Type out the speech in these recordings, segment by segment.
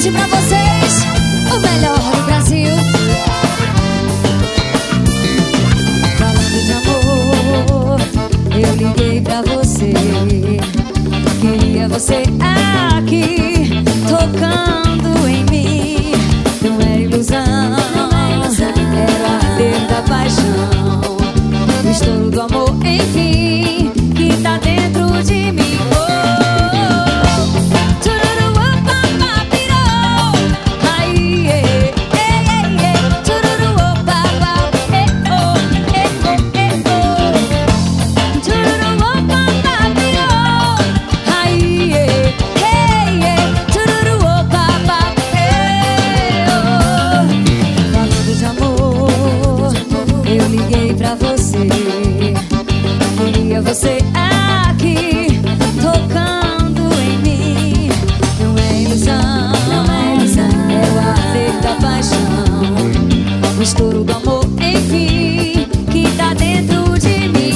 Pede pra vocês o melhor do Brasil. Falando de amor, eu liguei pra você. Queria você aqui, tocando em mim. Não é ilusão, era o arder da paixão, o estouro do amor, enfim, que tá dentro de mim. Você aqui, tocando em mim. Não é ilusão, é o arder da paixão, o estouro do amor, enfim, que tá dentro de mim.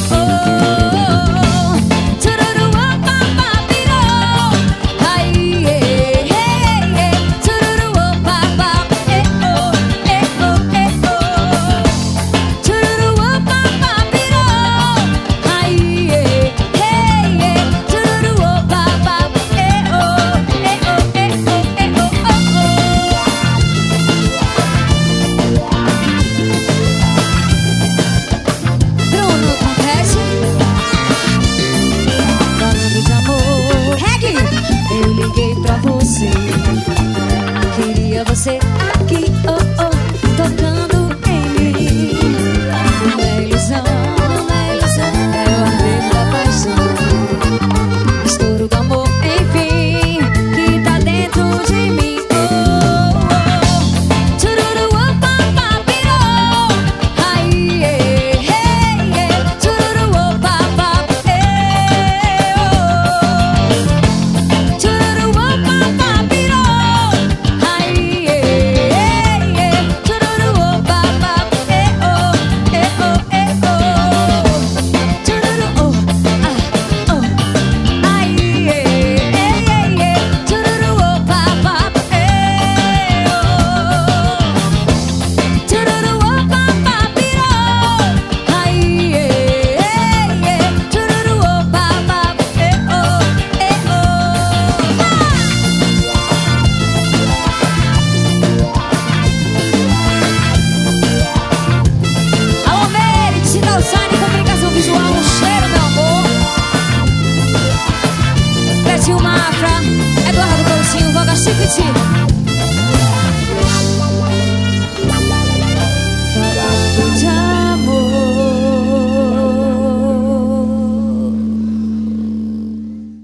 Queria você aqui, oh, oh, tocando em mim. Não é ilusão, é o arder da paixão, o estouro do amor, enfim, que tá dentro de mim. Mafra, Eduardo Coutinho, Voga Chiquiti.